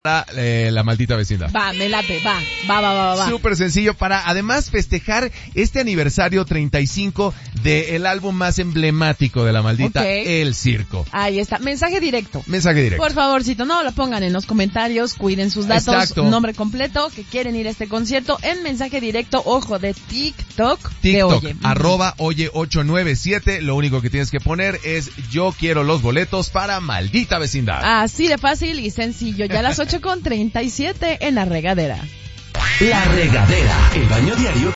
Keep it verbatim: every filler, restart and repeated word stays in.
Eh, la maldita vecindad. Va, me late, va, va, va, va, va. Súper sencillo para además festejar este aniversario treinta y cinco del álbum más emblemático de la maldita, okay. El Circo. Ahí está, mensaje directo. Mensaje directo. Por favorcito, no lo pongan en los comentarios, cuiden sus datos, exacto. Nombre completo, que quieren ir a este concierto en mensaje directo, ojo, de TikTok. TikTok, de Oye. arroba Oye ocho nueve siete, lo único que tienes que poner es yo quiero los boletos para maldita vecindad. Así de fácil y sencillo, ya a las ocho con treinta y siete en La Regadera. La Regadera, el baño diario